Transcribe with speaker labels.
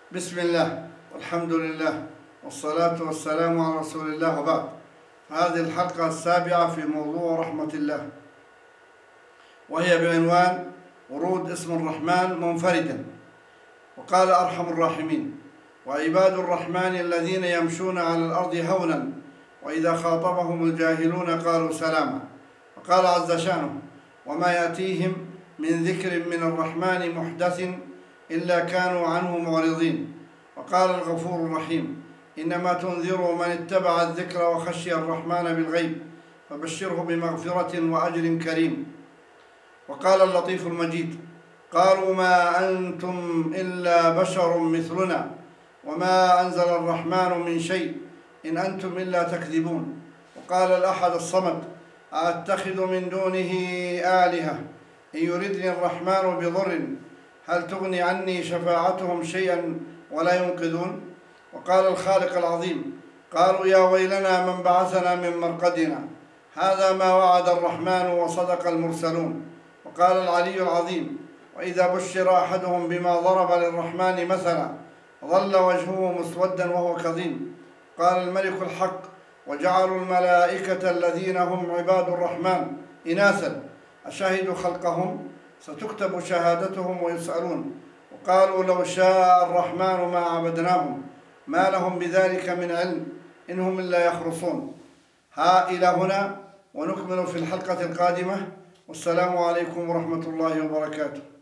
Speaker 1: بسم الله والحمد لله والصلاة والسلام على رسول الله، وبعد. هذه الحلقة السابعة في موضوع رحمة الله، وهي بعنوان ورود اسم الرحمن منفردا. وقال أرحم الراحمين: وعباد الرحمن الذين يمشون على الأرض هونا وإذا خاطبهم الجاهلون قالوا سلاما. وقال عز شأنه: وما يأتيهم من ذكر من الرحمن محدث إلا كانوا عنه معرضين. وقال الغفور الرحيم: إنما تنذر من اتبع الذكر وخشي الرحمن بالغيب فبشره بمغفرة وأجر كريم. وقال اللطيف المجيد: قالوا ما أنتم إلا بشر مثلنا وما أنزل الرحمن من شيء إن أنتم إلا تكذبون. وقال الأحد الصمد: أتخذ من دونه آلهة إن يردني الرحمن بضر هل تغني عني شفاعتهم شيئا ولا ينقذون. وقال الخالق العظيم: قالوا يا ويلنا من بعثنا من مرقدنا هذا ما وعد الرحمن وصدق المرسلون. وقال العلي العظيم: وإذا بشر أحدهم بما ضرب للرحمن مثلا ظل وجهه مسودا وهو كظيم. قال الملك الحق: وجعلوا الملائكة الذين هم عباد الرحمن إناثا أشهدوا خلقهم ستكتب شهادتهم ويسألون. وقالوا لو شاء الرحمن ما عبدناهم ما لهم بذلك من علم إن هم إلا يخرصون. إلى هنا، ونكمل في الحلقة القادمة. والسلام عليكم ورحمة الله وبركاته.